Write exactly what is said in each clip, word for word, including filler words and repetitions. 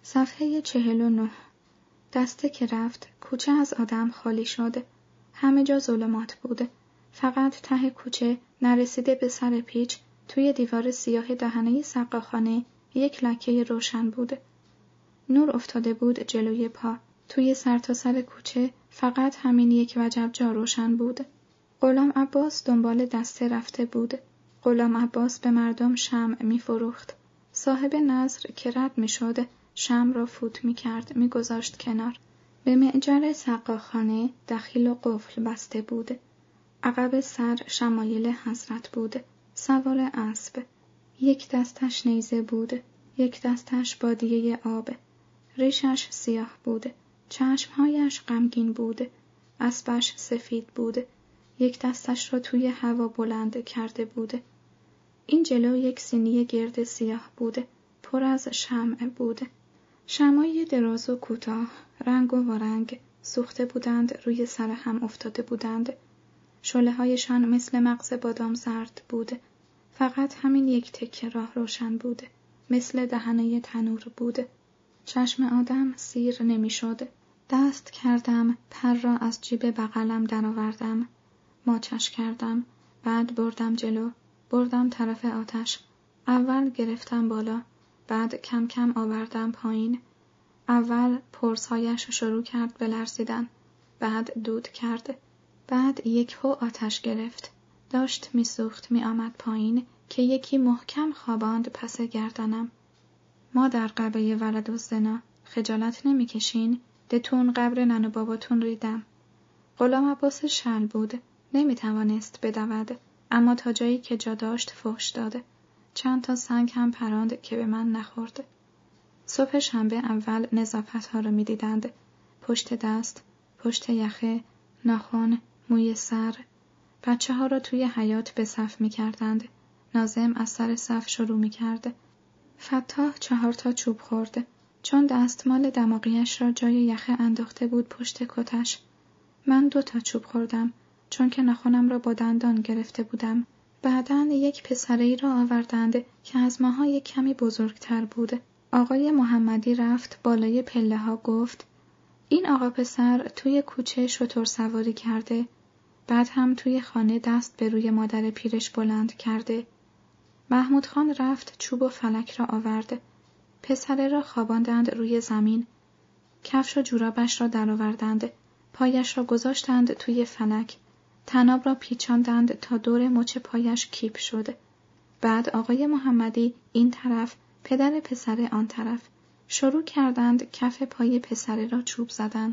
صفحه چهل و نه. دسته که رفت، کوچه از آدم خالی شده. همه جا ظلمات بوده. فقط ته کوچه نرسیده به سر پیچ، توی دیوار سیاه دهنه سقاخانه یک لکه روشن بوده. نور افتاده بود جلوی پا. توی سر تا سر کوچه فقط همین یک وجب جا روشن بود. غلام عباس دنبال دسته رفته بود. غلام عباس به مردم شمع می فروخت. صاحب نظر که رد می شد، شمع را فوت می کرد، می گذاشت کنار. به معجر سقاخانه دخیل و قفل بسته بود. عقب سر شمایل حضرت بود. سوار اسب. یک دستش نیزه بود، یک دستش بادیه آب. ریشش سیاه بود، چشمهایش غمگین بود. اسبش سفید بود، یک دستش را توی هوا بلند کرده بود. این جلو یک سینی گرد سیاه بود، پر از شمع بود. شمعای دراز و کوتاه، رنگ و وارنگ، سوخته بودند، روی سر هم افتاده بودند. شعله هایشان مثل مغز بادام زرد بود. فقط همین یک تکه راه روشن بود، مثل دهنه تنور بود. چشم آدم سیر نمی شد. دست کردم، پر را از جیب بغلم درآوردم. ماچش کردم، بعد بردم جلو، بردم طرف آتش. اول گرفتم بالا، بعد کم کم آوردم پایین. اول پرسهایش شروع کرد به لرزیدن، بعد دود کرد، بعد یک هو آتش گرفت. داشت می سوخت می آمد پایین که یکی محکم خواباند پس گردنم. ما در قبه ولدالزنا خجالت نمی کشین؟ دتون قبر نن و باباتون ریدم. غلام عباس شل بود، نمی توانست بدود، اما تا جایی که جا داشت فحش داده. چند تا سنگ هم پراند که به من نخورد. صبح شنبه اول نظافت ها را می دیدند. پشت دست، پشت یخه، ناخن، موی سر. بچه ها را توی حیاط به صف می کردند. ناظم از سر صف شروع می کرد. فتاح چهار تا چوب خورد، چون دستمال دماغیش را جای یخه انداخته بود پشت کتش. من دو تا چوب خوردم، چون که ناخنم را با دندان گرفته بودم. بعداً یک پسری را آوردند که از ماها یک کمی بزرگتر بود. آقای محمدی رفت بالای پله ها، گفت این آقا پسر توی کوچه شتر سواری کرده، بعد هم توی خانه دست به روی مادر پیرش بلند کرده. محمود خان رفت چوب و فلک را آورد. پسره را خواباندند روی زمین. کفش و جورابش را درآوردند. پایش را گذاشتند توی فلک. طناب را پیچاندند تا دور مچ پایش کیپ شد. بعد آقای محمدی این طرف، پدر پسر آن طرف. شروع کردند کف پای پسره را چوب زدن.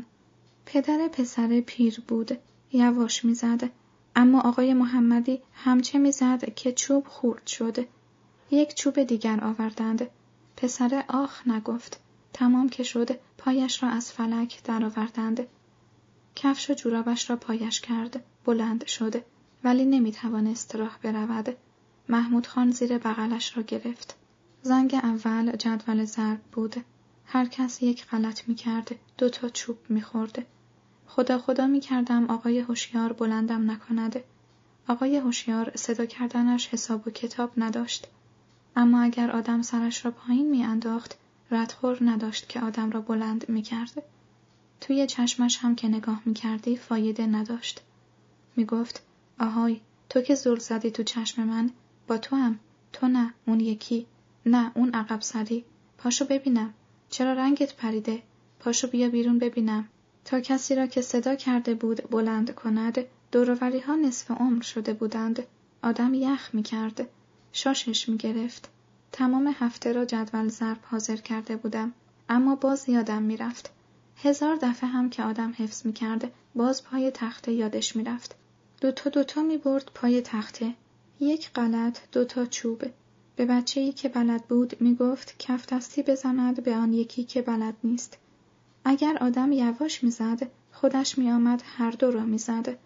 پدر پسر پیر بود، یواش میزد، اما آقای محمدی همچه میزد که چوب خورد شد. یک چوب دیگر آوردند. پسر آخ نگفت. تمام که شد، پایش را از فلک درآوردند. کفش و جورابش را پایش کرد، بلند شد، ولی نمیتوانست راه برود. محمود خان زیر بغلش را گرفت. زنگ اول جدول ضرب بود. هر کس یک غلط میکرد، دو تا چوب میخورد. خدا خدا میکردم آقای هوشیار بلندم نکند. آقای هوشیار صدا کردنش حساب و کتاب نداشت. اما اگر آدم سرش را پایین میانداخت، ردخور نداشت که آدم را بلند میکرد. توی چشمش هم که نگاه میکردی فایده نداشت. میگفت آهای، تو که زل زدی تو چشم من، با تو هم، تو نه، اون یکی، نه اون عقب سری، پاشو ببینم، چرا رنگت پریده، پاشو بیا بیرون ببینم. تا کسی را که صدا کرده بود بلند کند، دوروری ها نصف عمر شده بودند. آدم یخ میکرد، شاشش میگرفت. تمام هفته را جدول ضرب حاضر کرده بودم، اما باز یادم میرفت. هزار دفعه هم که آدم حفظ میکرد، باز پای تخته یادش میرفت. دوتا دوتا میبرد پای تخته. یک غلط، دوتا چوب. به بچه‌ای که بلد بود میگفت کف دستی بزند به آن یکی که بلد نیست. اگر آدم یواش میزد، خودش میآمد هر دو را میزد.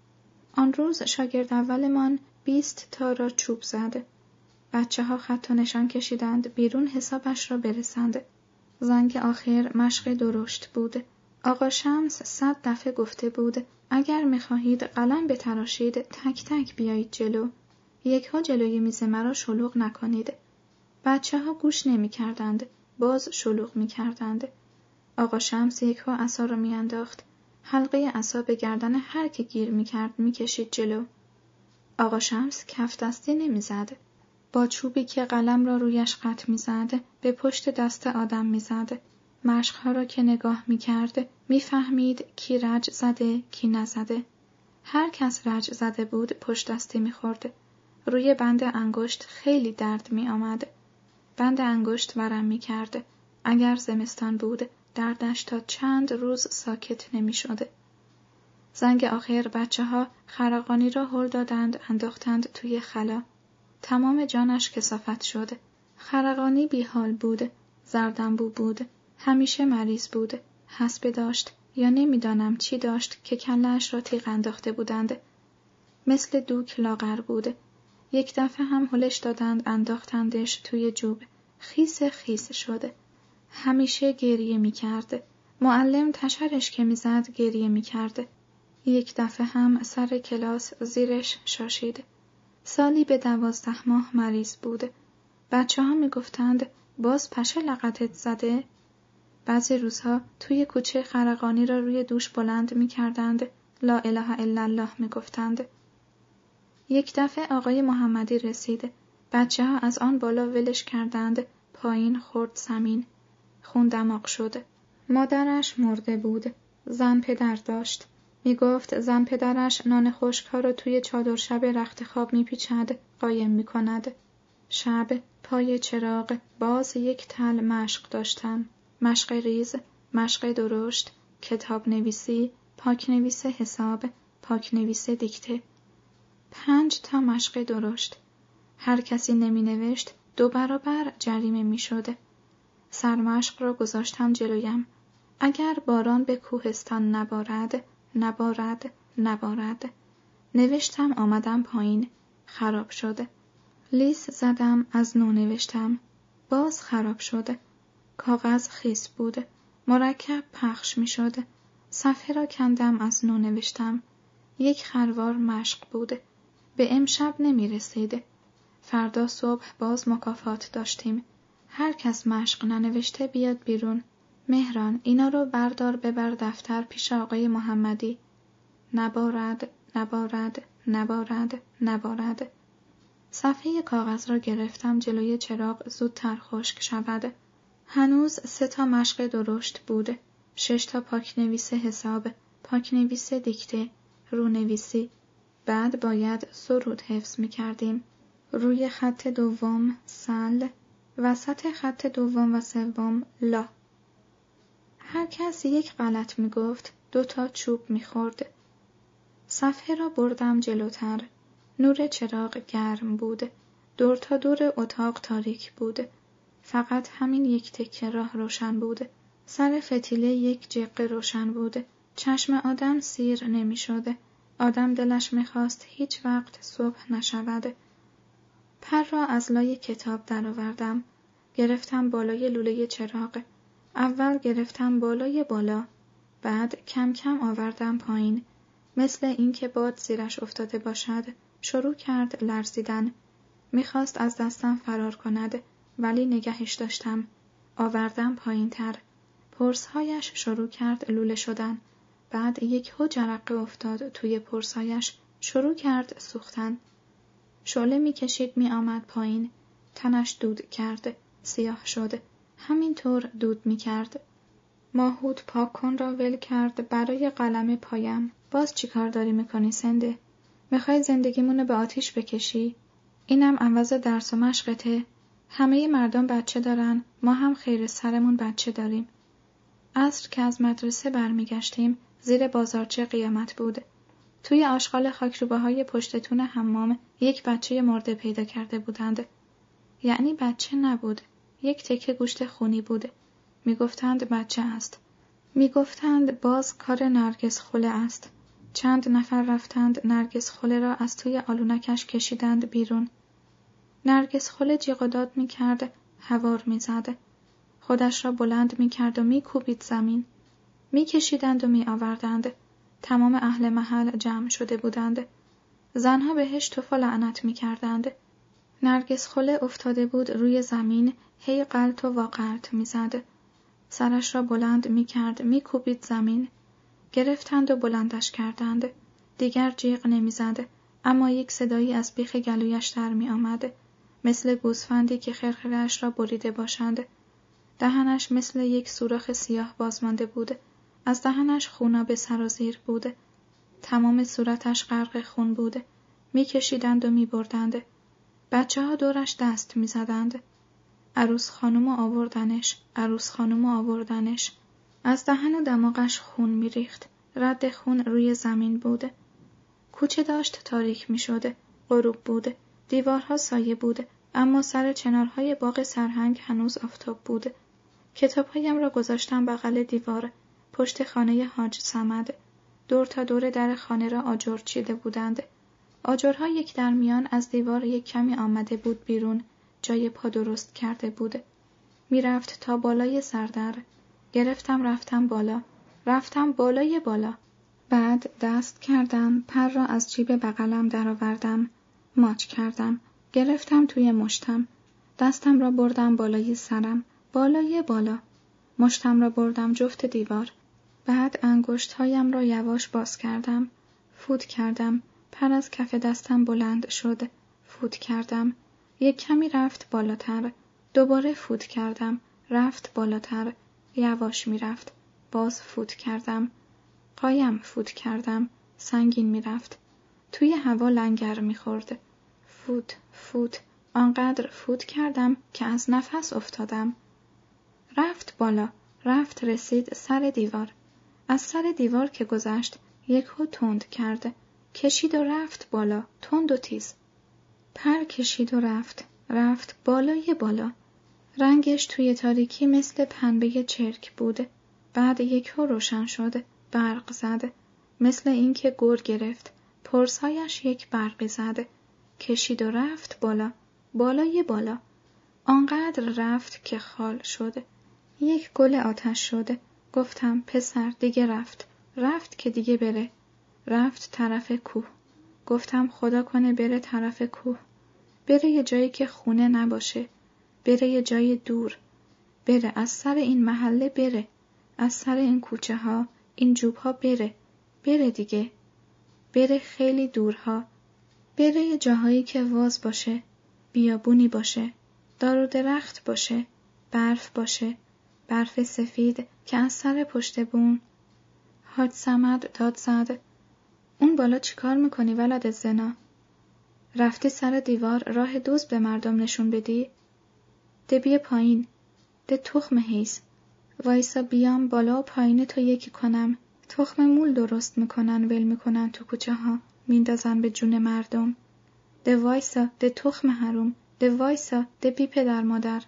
آن روز شاگرد اولمان بیست تا را چوب زد. بچه ها خط و نشان کشیدند بیرون حسابش را برسند. زنگ آخر مشق درشت بود. آقا شمس صد دفعه گفته بود اگر میخواهید قلم بتراشید تک تک بیایید جلو. یک ها جلوی میز مرا شلوغ نکنید. بچه ها گوش نمی کردند. باز شلوغ می کردند. آقا شمس یکو عصا را می انداخت. حلقه عصا به گردن هر که گیر می کرد می کشید جلو. آقا شمس کف دستی نمی زد. با چوبی که قلم را رویش قط می زد به پشت دست آدم می زد. مشقها را که نگاه می کرد می فهمید کی رج زده کی نزده. هر کس رج زده بود پشت دستی می خورد. روی بند انگشت خیلی درد می آمد. بند انگشت ورم می کرد. اگر زمستان بود دردش تا چند روز ساکت نمی شده. زنگ آخر بچه ها خرقانی را هل دادند انداختند توی خلا. تمام جانش کثافت شد. خرقانی بی حال بود. زردنبو بود. همیشه مریض بود. حسبه داشت یا نمیدانم چی داشت که کله‌اش را تیغ انداخته بودند. مثل دوک لاغر بود. یک دفعه هم هلش دادند انداختندش توی جوب. خیس خیس شده. همیشه گریه می کرد. معلم تشرش که می زد گریه می کرد. یک دفعه هم سر کلاس زیرش شاشید. سالی به دوازده ماه مریض بود. بچه ها می گفتند باز پشه لقتت زده؟ بعضی روزها توی کوچه خرقانی را روی دوش بلند می کردند. لا اله الا الله می گفتند. یک دفعه آقای محمدی رسید. بچه ها از آن بالا ولش کردند. پایین خورد زمین. خون دماغ شد. مادرش مرده بود. زن پدر داشت. می گفت زن پدرش نان خشک‌ها را توی چادر شب رخت خواب می پیچد، قایم می کند. شب پای چراغ باز یک تل مشق داشتم. مشق ریز، مشق درشت، کتاب نویسی، پاک نویس حساب، پاک نویس دیکته. پنج تا مشق درشت. هر کسی نمی نوشت دو برابر جریمه می شده. سرمشق را گذاشتم جلویم. اگر باران به کوهستان نبارد، نبارد، نبارد. نوشتم آمدم پایین. خراب شده. لیس زدم از نو نوشتم. باز خراب شده. کاغذ خیس بود. مرکب پخش می شده. صفحه را کندم از نو نوشتم. یک خروار مشق بود. به امشب نمی رسید. فردا صبح باز مکافات داشتیم. هر کس مشق ننوشته بیاد بیرون. مهران اینا رو بردار ببر دفتر پیش آقای محمدی. نبارد، نبارد، نبارد، نبارد. صفحه کاغذ را گرفتم جلوی چراغ زودتر خشک شود. هنوز سه تا مشق درشت بود. شش تا پاک نویس حساب، پاک نویس دیکته، رو نویسی. بعد باید سرود حفظ می کردیم. روی خط دوم سل، وسط خط دوم و سوم لا. هر کس یک غلط می گفت دو تا چوب می خورد. صفحه را بردم جلوتر. نور چراغ گرم بود. دور تا دور اتاق تاریک بود. فقط همین یک تکه راه روشن بود. سر فتیله یک جقه روشن بود. چشم آدم سیر نمی شده. آدم دلش می خواست هیچ وقت صبح نشود. پر را از لای کتاب درآوردم. گرفتم بالای لوله چراغ. اول گرفتم بالای بالا. بعد کم کم آوردم پایین. مثل اینکه باد زیرش افتاده باشد. شروع کرد لرزیدن. میخواست از دستم فرار کند ولی نگهش داشتم. آوردم پایین تر. پرسهایش شروع کرد لوله شدن. بعد یک هو جرقه افتاد توی پرسهایش. شروع کرد سوختن. شعله میکشید می آمد پایین. تنش دود کرد. سیاه شد. همینطور دود میکرد. ماهود پاک کن را ول کرد برای قلم پایم. باز چی کار داری میکنی سنده؟ میخوای زندگیمونو به آتیش بکشی؟ اینم عوض درس و مشقته. همه مردم بچه دارن، ما هم خیر سرمون بچه داریم. عصر که از مدرسه برمیگشتیم زیر بازارچه قیامت بود. توی آشغال خاکروبه‌های پشتتون حمام یک بچه مرده پیدا کرده بودند. یعنی بچه نبود. یک تکه گوشت خونی بود. میگفتند بچه است. میگفتند باز کار نرگس خله است. چند نفر رفتند نرگس خله را از توی آلونکش کشیدند بیرون. نرگس خله جیغ و داد میکرد، هوار میزد. خودش را بلند میکرد و میکوبید زمین. میکشیدند و میآوردند. تمام اهل محل جمع شده بودند. زنها بهش توف و لعنت میکردند. نرگس خله افتاده بود روی زمین، هی غلط و واغلط می‌زد. سرش را بلند می‌کرد، می‌کوبید زمین. گرفتند و بلندش کردند. دیگر جیغ نمی‌زد، اما یک صدایی از بیخ گلویش در می‌آمد، مثل گوسفندی که خرخره‌اش را بریده باشند. دهنش مثل یک سوراخ سیاه بازمانده بود. از دهنش خونابه سرازیر بود. تمام صورتش غرق خون بود. می‌کشیدند و می‌بردند. بچه‌ها دورش دست می‌زدند. عروس خانوم آوردنش، عروس خانوم آوردنش. از دهن و دماغش خون می‌ریخت. رد خون روی زمین بود. کوچه داشت تاریک می‌شد. غروب بود. دیوارها سایه بود، اما سر چنارهای باغ سرهنگ هنوز آفتاب بود. کتابهایم را گذاشتم بغل دیوار، پشت خانه حاج صمد. دور تا دور در خانه را آجر چیده بودند. آجرها یک در میان از دیوار یک کمی آمده بود بیرون، جای پا درست کرده بود. میرفت تا بالای سردر. گرفتم رفتم بالا. رفتم بالای بالا. بعد دست کردم، پر را از جیب بغلم درآوردم، ماچ کردم. گرفتم توی مشتم. دستم را بردم بالای سرم، بالای بالا. مشتم را بردم جفت دیوار. بعد انگشت‌هایم را یواش باز کردم. فوت کردم. پر از کف دستم بلند شد. فوت کردم. یک کمی رفت بالاتر. دوباره فوت کردم. رفت بالاتر. یواش می رفت. باز فوت کردم. قایم فوت کردم. سنگین می رفت. توی هوا لنگر می خورد. فوت فوت. آنقدر فوت کردم که از نفس افتادم. رفت بالا. رفت رسید سر دیوار. از سر دیوار که گذشت یکو تند کرد. کشید و رفت بالا، تند و تیز. پر کشید و رفت. رفت بالای بالا. رنگش توی تاریکی مثل پنبه چرک بود. بعد یکو روشن شد. برق زد. مثل اینکه گر گرفت. پرسایش یک برقی زد. کشید و رفت بالا. بالای بالا. آنقدر رفت که خال شد. یک گل آتش شد. گفتم پسر دیگه رفت. رفت که دیگه بره. رفت طرف کوه. گفتم خدا کنه بره طرف کوه. بره یه جایی که خونه نباشه. بره یه جای دور. بره از سر این محله بره. از سر این کوچه ها، این جوب ها بره. بره دیگه. بره خیلی دورها. بره یه جاهایی که واز باشه. بیابونی باشه. دار و درخت باشه. برف باشه. برف سفید که از سر پشت بون. حاج صمد داد زد. اون بالا چی کار میکنی ولد زنا؟ رفتی سر دیوار راه دوز به مردم نشون بدی؟ ده بیا پایین. ده تخم حیز. وایسا بیام بالا و پایین تو یکی کنم. تخم مول درست میکنن ول میکنن تو کوچه ها. میندازن به جون مردم. ده وایسا ده تخم حروم. ده وایسا ده بی پدر مادر.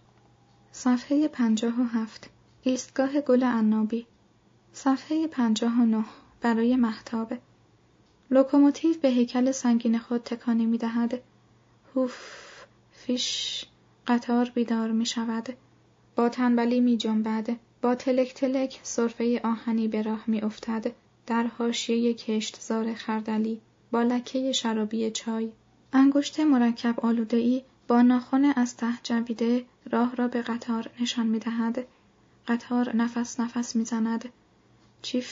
صفحه پنجاه و هفت. ایستگاه گل عنابی. صفحه پنجاه و نه. برای مهتاب. لوکوموتیو به هیکل سنگین خود تکانی می دهد. هوف، فیش، قطار بیدار می شود. با تنبلی می جنبد. با تلک تلک سرفه آهنی به راه می افتد. در حاشیه کشتزار خردلی با لکه شرابی چای. انگشت مرکب آلوده‌ای با ناخن از ته جویده راه را به قطار نشان می دهد. قطار نفس نفس می زند. چیف،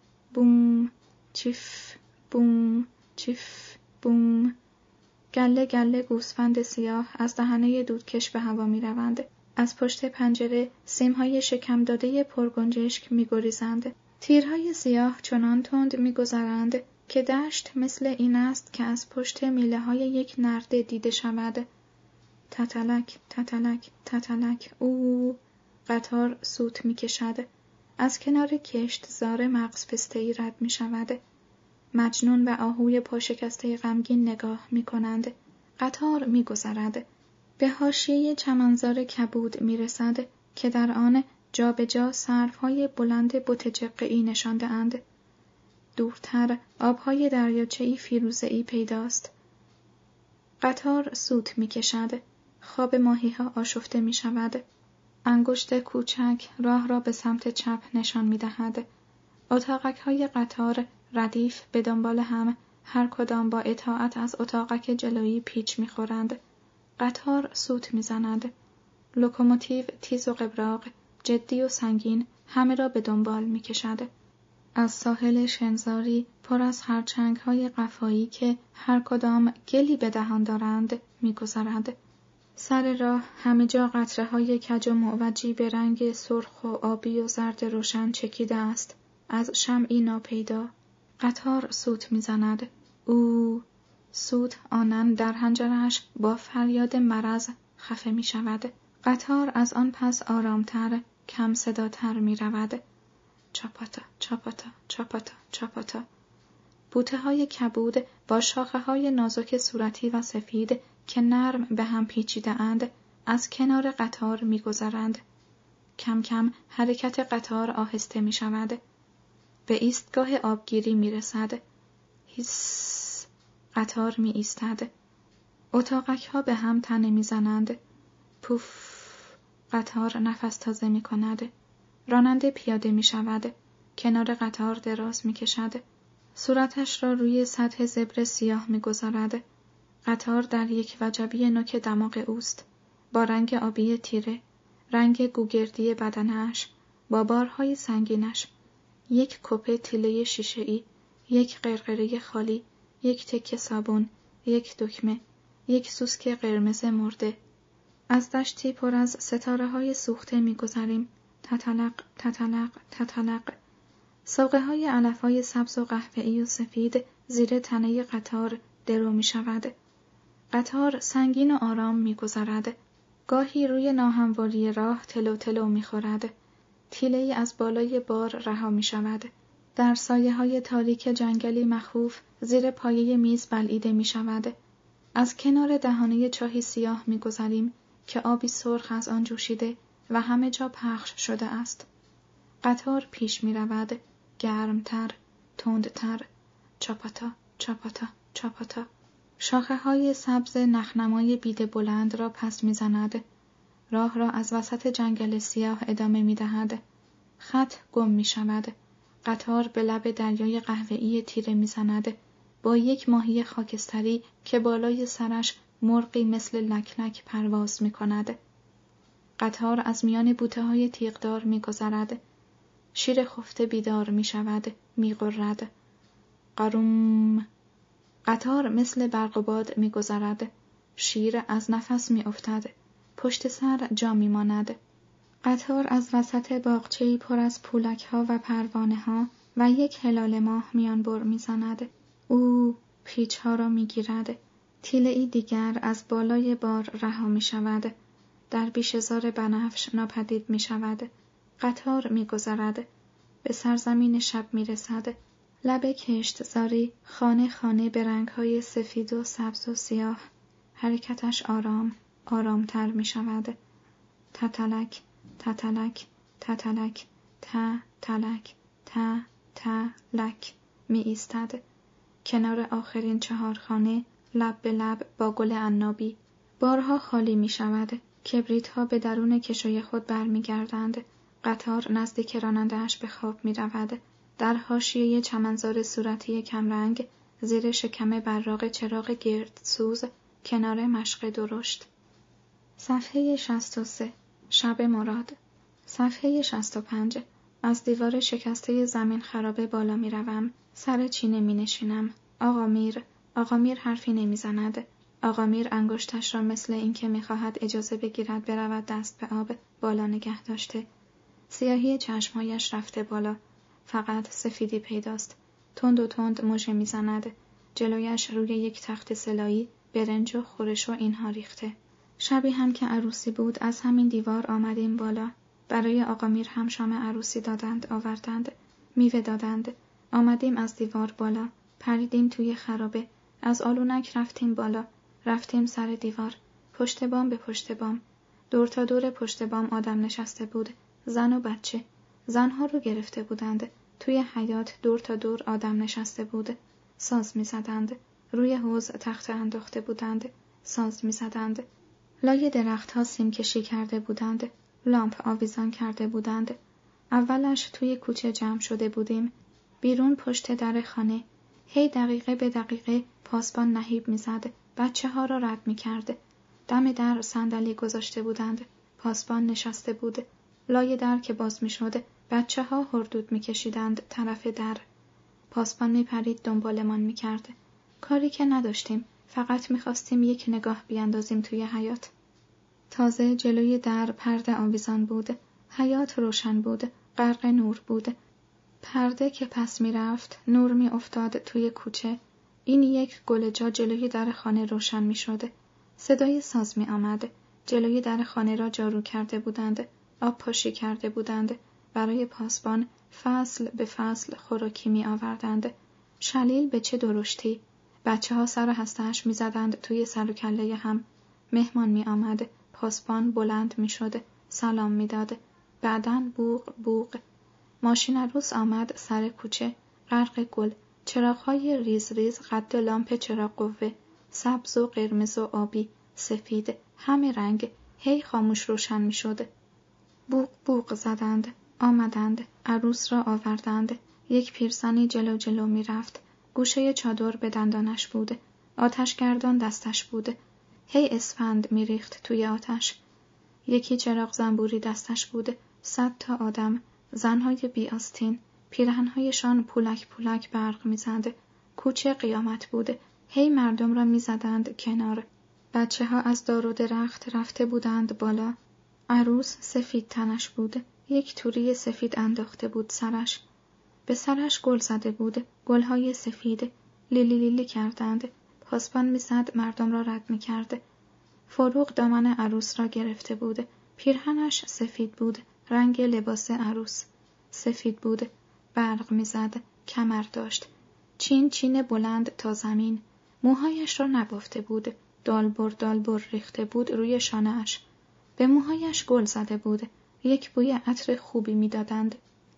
بوم، چیف، بوم، چیف، بوم. گله گله گوسفند سیاه از دهنه دودکش به هوا می روند. از پشت پنجره سیمهای شکم داده پرگنجشک می گریزند. تیرهای سیاه چنان تند می گذرند که دشت مثل این است که از پشت میله های یک نرده دیده شود. تتلک، تتلک، تتلک. او قطار سوت می کشد. از کنار کشتزار مغز پسته‌ای رد می شود. مجنون و آهوی پاشکسته غمگین نگاه می کنند. قطار می گذرد. به حاشیه چمنزار کبود می رسد که در آن جا به جا سروهای بلند بت جقه‌ای نشانده اند. دورتر آبهای دریاچه‌ای فیروزه‌ای پیداست. قطار سوت می کشد. خواب ماهی‌ها آشفته می شود. انگشت کوچک راه را به سمت چپ نشان می دهد. اتاقک‌های قطار ردیف به دنبال هم، هر کدام با اطاعت از اتاقک جلویی پیچ می خورند. قطار سوت می زند. لوکوموتیو تیز و قبراق، جدی و سنگین همه را به دنبال می کشد. از ساحل شنزاری پر از خرچنگ‌های قفایی که هر کدام گلی به دهان دارند می گذرد. سر راه همه جا قطره‌های کج و معوجی به رنگ سرخ و آبی و زرد روشن چکیده است. از شمعی ناپیدا قطار سوت می‌زند. او سوت آنن در حنجره‌اش با فریاد مرض خفه می‌شود. قطار از آن پس آرامتر، کم صداتر می‌رود. چاپاتا چاپاتا چاپاتا چاپاتا. بوته‌های کبود با شاخه‌های نازک صورتی و سفید که نرم به هم پیچیده اند از کنار قطار می‌گذرند. کم کم حرکت قطار آهسته می‌شود. به ایستگاه آبگیری می‌رسد. هیس. قطار می‌ایستد. اتاقک‌ها به هم تنه می‌زنند. پوف. قطار نفس تازه می‌کند. راننده پیاده می‌شود. کنار قطار دراز می‌کشد. صورتش را روی سطح زبر سیاه می‌گذارد. قطار در یک وجبی نوک دماغ اوست، با رنگ آبی تیره، رنگ گوگردی بدنش، با بارهای سنگینش، یک کپه تیله شیشه‌ای، یک قرقره خالی، یک تکه صابون، یک دکمه، یک سوسک قرمز مرده. از دشتی پر از ستاره‌های سوخته می‌گذریم. تتلق، تتلق، تتلق. ساقه‌های علف‌های سبز و قهوه‌ای و سفید زیر تنه قطار درو می‌شود. قطار سنگین و آرام می‌گذرد. گاهی روی ناهمواری راه تلو تلو می‌خورد. تیله‌ای از بالای بار رها می‌شود. در سایه‌های تاریک جنگلی مخوف زیر پایه میز بلعیده می‌شود. از کنار دهانه چاهی سیاه می‌گذریم که آبی سرخ از آن جوشیده و همه جا پخش شده است. قطار پیش می‌رود، گرمتر، تندتر. چاپاتا، چاپاتا، چاپاتا. شاخه‌های سبز نخنمای بیده بلند را پس می‌زند. راه را از وسط جنگل سیاه ادامه می‌دهد. خط گم می‌شود. قطار به لب دریای قهوه‌ای تیره می‌زند، با یک ماهی خاکستری که بالای سرش مرغی مثل لکلک پرواز می‌کند. قطار از میان بوته‌های تیغدار می‌گذرد. شیر خفته بیدار می‌شود، می‌غرد. قروم. قطار مثل برق و باد می‌گذرد. شیر از نفس می‌افتد. پشت سر جا می‌ماند. قطار از وسط باغچه‌ای پر از پولک‌ها و پروانه‌ها و یک هلال ماه میان بر می‌زند. او پیچ‌ها را می‌گیرد. تیله‌ای دیگر از بالای بار رها می‌شود. در بیشه‌زار بنفش ناپدید می‌شود. قطار می‌گذرد. به سرزمین شب می‌رسد. لب کشتزاری خانه خانه به رنگ‌های سفید و سبز و سیاه. حرکتش آرام، آرامتر می‌شود. تتلک، تتلک، تتلک، تا تلک، تا تا لک می ایستد. کنار آخرین چهار خانه لب به لب با گل عنابی. بارها خالی می شود. کبریت ها به درون کشوی خود برمی گردند. قطار نزدیک راننده‌اش به خواب می رود. در حاشیه چمنزار صورتی کمرنگ زیر شکم براق چراغ گردسوز کنار مشق درشت. صفحه شصت و سه. شب مراد. صفحه شصت و پنج. از دیوار شکسته زمین خرابه بالا می روم. سر چینه می نشینم. آقا میر. آقا میر حرفی نمی زند. آقا میر انگشتش را مثل اینکه می خواهد اجازه بگیرد برود دست به آب بالا نگه داشته. سیاهی چشمهایش رفته بالا. فقط سفیدی پیداست. تند و تند مژه می زند. جلویش روی یک تخت سلایی برنج و خورش و اینها ریخته. شبی هم که عروسی بود از همین دیوار آمدیم بالا. برای آقا میر هم شام عروسی دادند آوردند. میوه دادند. آمدیم از دیوار بالا. پریدیم توی خرابه. از آلونک رفتیم بالا. رفتیم سر دیوار. پشت بام به پشت بام. دور تا دور پشت بام آدم نشسته بود. زن و بچه. زنها رو گرفته بودند. توی حیاط دور تا دور آدم نشسته بود. ساز می زدند. روی حوض تخت انداخته بودند. ساز می زدند. لای درخت‌ها سیم کشی کرده بودند. لامپ آویزان کرده بودند. اولش توی کوچه جمع شده بودیم. بیرون پشت در خانه. هی دقیقه به دقیقه پاسبان نهیب می‌زد. بچه ها را رد می‌کرد. دم در صندلی گذاشته بودند. پاسبان نشسته بود. لای در که باز می شد، بچه ها هردود می کشیدند طرف در. پاسبان می پرید دنبالمان می کرد. کاری که نداشتیم، فقط می خواستیم یک نگاه بیاندازیم توی حیاط. تازه جلوی در پرده آویزان بود. حیاط روشن بود، غرق نور بود. پرده که پس می رفت، نور می افتاد توی کوچه. این یک گلجا جلوی در خانه روشن می شده. صدای ساز می آمد. جلوی در خانه را جارو کرده بودند، آب پاشی کرده بودند. برای پاسبان فصل به فصل خوراکی می آوردند. شلیل به چه درشتی! بچه ها سر و هسته‌اش می زدند توی سر و کله هم. مهمان می آمد. پاسبان بلند می شد. سلام می داد. بعدن بوق بوق. ماشین عروس آمد سر کوچه. غرق گل. چراغ‌های ریز ریز قد لامپ چراغ قوه. سبز و قرمز و آبی. سفید. همه رنگ. هی خاموش روشن می شد. بوق بوق زدند. آمدند. عروس را آوردند. یک پیرزنی جلو جلو می رفت. گوشه چادر به دندانش بود. آتشگردان دستش بود. هی اسفند می ریخت توی آتش. یکی چراغ زنبوری دستش بود. صد تا آدم، زنهای بی آستین، پیرهنهایشان پولک پولک برق می زند. کوچه قیامت بود. هی مردم را می زدند کنار. بچه ها از دار و درخت رفته بودند بالا. عروس سفید تنش بود. یک توری سفید انداخته بود سرش. به سرش گل زده بود. گلهای سفید. لیلی لیلی کردند. پاسبان می زد، مردم را رد می کرد. فروغ دامن عروس را گرفته بود. پیرهنش سفید بود. رنگ لباس عروس سفید بود. برق می زد. کمر داشت. چین چین بلند تا زمین. موهایش را نبافته بود. دالبر دالبر ریخته بود روی شانه‌اش. به موهایش گل زده بود. یک بوی عطر خوبی می دادند.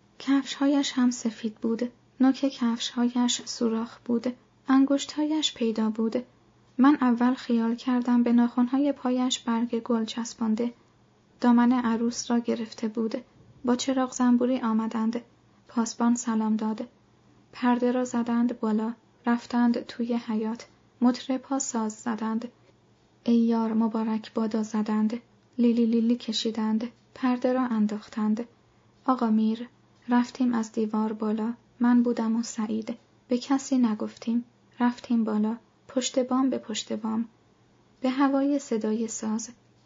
کفشهایش هم سفید بود. نوک کفشهایش سوراخ بود. انگشتهایش پیدا بود. من اول خیال کردم به ناخن‌های پایش برگ گل چسبانده. دامن عروس را گرفته بود. با چراغ زنبوری آمدند. پاسبان سلام داد. پرده را زدند بالا. رفتند توی حیاط. مطرب‌ها ساز زدند. ای یار مبارک بادا زدند. لیلی لیلی کشیدند. پرده را انداختند. آقا میر، رفتیم از دیوار بالا. من بودم و سعید. به کسی نگفتیم. رفتیم بالا. پشت بام به پشت بام. به هوای صدای ساز.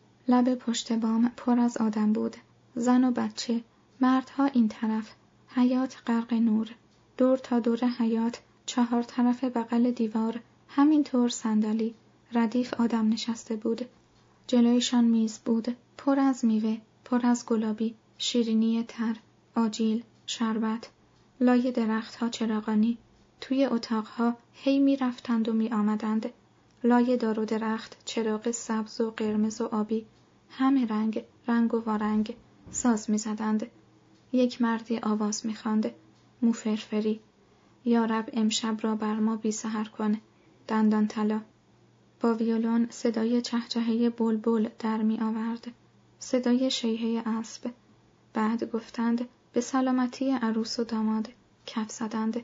لب پشت بام پر از آدم بود. زن و بچه. مردها این طرف. حیاط غرق نور. دور تا دور حیاط. چهار طرف بغل دیوار. همینطور صندلی. ردیف آدم نشسته بود. جلویشان میز بود. پر از میوه. پر از گلابی. شیرینی تر. آجیل. شربت. لای درختها چراغانی. توی اتاقها هی می رفتند و می آمدند. لای دار و درخت چراغ سبز و قرمز و آبی. همه رنگ، رنگ و وارنگ. ساز می زدند. یک مردی آواز می خواند. موفرفری. یا رب امشب را بر ما بی سحر کن. دندان طلا. با ویولون صدای چهچهه بلبل در می آورد. صدای شیهه اسب. بعد گفتند به سلامتی عروس و داماد. کف زدند.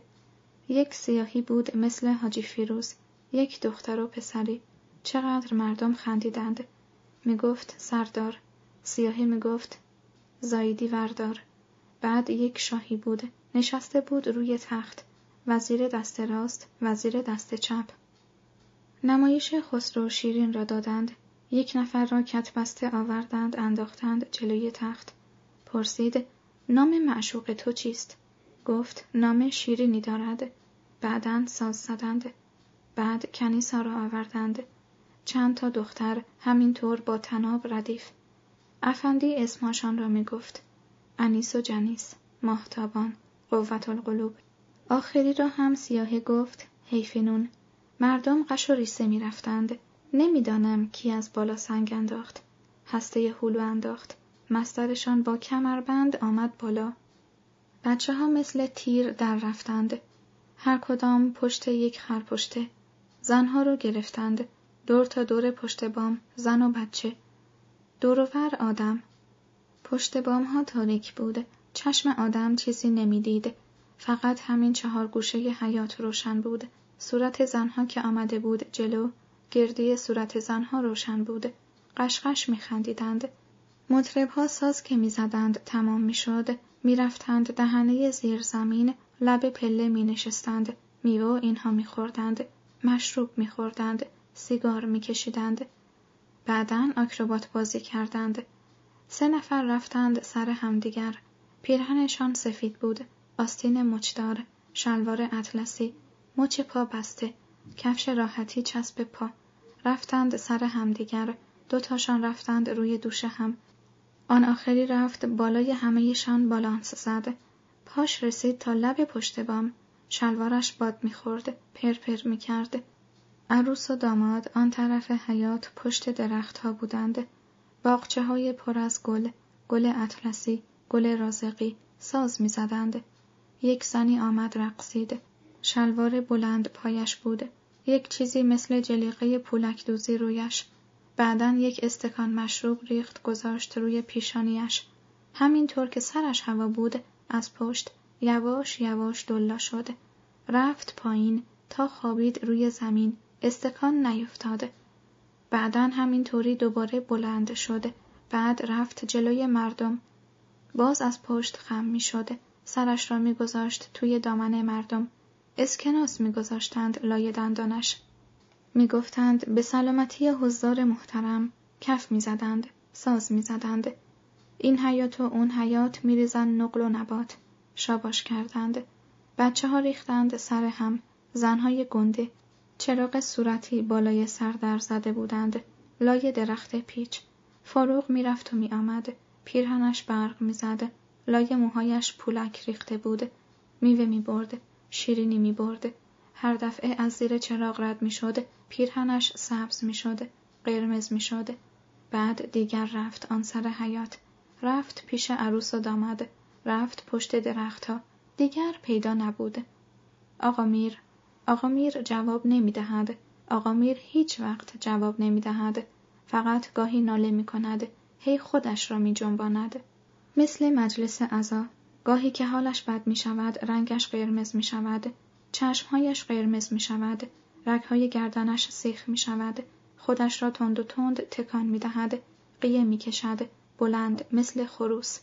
یک سیاهی بود مثل حاجی فیروز. یک دختر و پسری. چقدر مردم خندیدند. می گفت سردار. سیاهی می گفت زایدی وردار. بعد یک شاهی بود. نشسته بود روی تخت. وزیر دست راست، وزیر دست چپ. نمایش خسرو شیرین را دادند. یک نفر را کتبسته آوردند انداختند جلوی تخت. پرسید نام معشوق تو چیست؟ گفت نام شیرینی دارد. بعداً ساز زدند. بعد کنیسا را آوردند. چند تا دختر همینطور با طناب ردیف. افندی اسمشان را می گفت. انیس و جنیس، ماهتابان، قوت القلوب. آخری را هم سیاهه گفت حیفنون. مردم قش و ریسه می رفتند. نمیدانم کی از بالا سنگ انداخت. هسته هلو انداخت. مسترشان با کمربند آمد بالا. بچه ها مثل تیر در رفتند. هر کدام پشت یک خرپشته. زنها رو گرفتند. دور تا دور پشت بام زن و بچه. دوروبر آدم. پشت بام ها تاریک بود. چشم آدم چیزی نمیدید. فقط همین چهار گوشه حیاط روشن بود. صورت زنها که آمده بود جلو، گردی صورت زنها روشن بود. قشقش میخندیدند. مطرب‌ها ساز که می‌زدند تمام می‌شد، می‌رفتند دهنه زیر زمین، لب پله می‌نشستند، میوه اینها می‌خوردند، مشروب می‌خوردند، سیگار می‌کشیدند. بعداً آکروبات بازی کردند. سه نفر رفتند سر همدیگر. پیرهنشان سفید بود، آستین مچدار، شلوار اطلسی، مچ پا بسته، کفش راحتی چسب پا. رفتند سر همدیگر. دوتاشان رفتند روی دوش هم. آن آخری رفت بالای همه‌یشان بالانس زد. پاش رسید تا لب پشت بام. شلوارش باد می‌خورد، پرپر می‌کرد. عروس و داماد آن طرف حیاط پشت درخت‌ها بودند. باغچه‌های پر از گل، گل اطلسی، گل رازقی، ساز می‌زدند. یک زنی آمد رقصید. شلوار بلند پایش بود. یک چیزی مثل جلیقه پولک دوزی رویش. بعداً یک استکان مشروب ریخت گذاشت روی پیشانیش. همینطور که سرش هوا بود، از پشت یواش یواش دلا شد. رفت پایین تا خوابید روی زمین، استکان نیفتاد. بعداً همینطوری دوباره بلند شد. بعد رفت جلوی مردم. باز از پشت خم می شد. سرش را می گذاشت توی دامن مردم. اسکناس می گذاشتند لای دندانش. می گفتند به سلامتی حضار محترم. کف می زدند. ساز می زدند. این حیات و اون حیات می ریزن نقل و نبات. شاباش کردند. بچه ها ریختند سر هم. زنهای گنده. چراغ صورتی بالای سر در زده بودند. لای درخت پیچ. فاروق می رفت و می آمد. پیرهنش برق می زد. لای موهایش پولک ریخته بود. میوه می برد. شیرینی می برد. هر دفعه از زیر چراغ رد می شد. پیرهنش سبز می شد. قرمز می شد. بعد دیگر رفت آن سر حیاط. رفت پیش عروس و داماد. رفت پشت درختها. دیگر پیدا نبود. آقا میر آقا میر جواب نمی دهد. آقا میر هیچ وقت جواب نمی دهد. فقط گاهی ناله می کند. هی خودش را می جنباند. مثل مجلس عزا. گاهی که حالش بد می شود رنگش قرمز می شود. چشمهایش قرمز می شود. رگهای گردنش سیخ می شود. خودش را تند و تند تکان می دهد. قیه می کشد. بلند مثل خروس.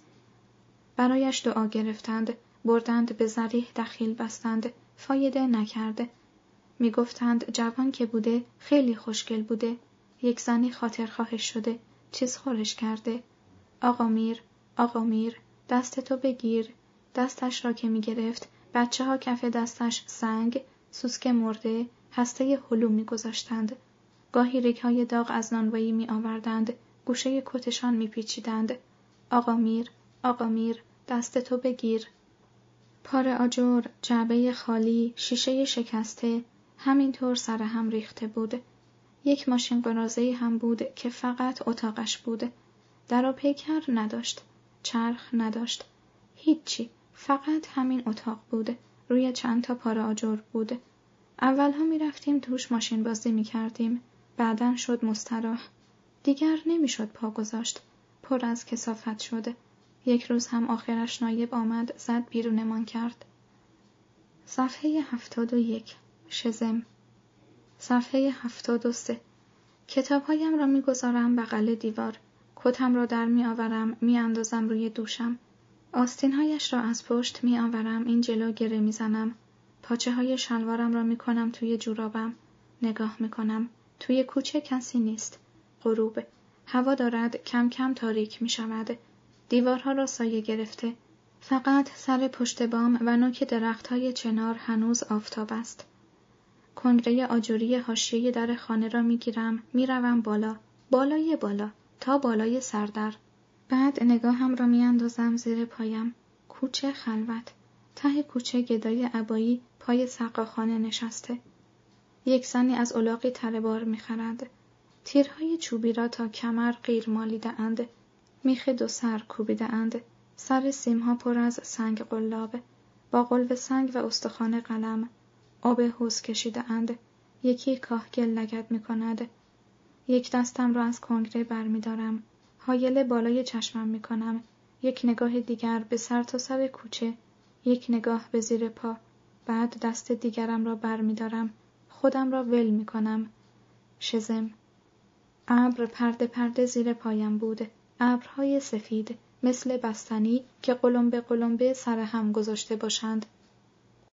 برایش دعا گرفتند. بردند به ذریح دخیل بستند. فایده نکرده. می گفتند جوان که بوده خیلی خوشگل بوده. یک زنی خاطر خواهش شده. چیز خورش کرده. آقا میر آقا میر دست تو بگیر. دستش را که می گرفت بچه ها کف دستش سنگ، سوسک مرده، هسته هلو می گذاشتند. گاهی ریگ‌های داغ از نانوایی می آوردند. گوشه کتشان می پیچیدند. آقا میر آقا میر دست تو بگیر. پاره آجر، جعبه خالی، شیشه شکسته، همینطور سر هم ریخته بود. یک ماشین قراضه‌ای هم بود که فقط اتاقش بود. در و پیکر نداشت. چرخ نداشت. هیچی. فقط همین اتاق بود. روی چند تا پاره آجر بود. اولها می رفتیم توش ماشین بازی می کردیم. بعداً شد مستراح. دیگر نمی شد پا گذاشت. پر از کثافت شده. یک روز هم آخرش نایب آمد زد بیرونمان کرد. صفحه هفتاد و یک. شزم. صفحه هفتاد و سه. کتابهایم را می گذارم بغل دیوار. کتم را در می آورم می اندازم روی دوشم. آستینهایش را از پشت می آورم این جلو گره می زنم. پاچه های شلوارم را می کنم توی جورابم. نگاه می کنم. توی کوچه کسی نیست. غروب. هوا دارد کم کم تاریک می شود. دیوارها را سایه گرفته. فقط سر پشت بام و نوک درختهای چنار هنوز آفتاب است. کنگره آجوری حاشیه در خانه را می گیرم. می روم بالا. بالای بالا. تا بالای سردر. بعد نگاهم را می اندازم زیر پایم. کوچه خلوت. ته کوچه گدای عبایی پای سقاخانه نشسته. یک زنی از الاغی تره بار می خرد. تیرهای چوبی را تا کمر غیر مالیده اند. میخ دو سر کوبیده اند. سر سیمها پر از سنگ قلاب. با قلب سنگ و استخوان قلم. آب حوض کشیده اند. یکی کاهگل لگد می کند. یک دستم را از کنگره بر می دارم. حایله بالای چشمم می کنم. یک نگاه دیگر به سر تا سر کوچه. یک نگاه به زیر پا. بعد دست دیگرم را بر می دارم. خودم را ول می کنم. شزم. ابر پرده پرده زیر پایم بود. ابرهای سفید مثل بستنی که قلمبه قلمبه سر هم گذاشته باشند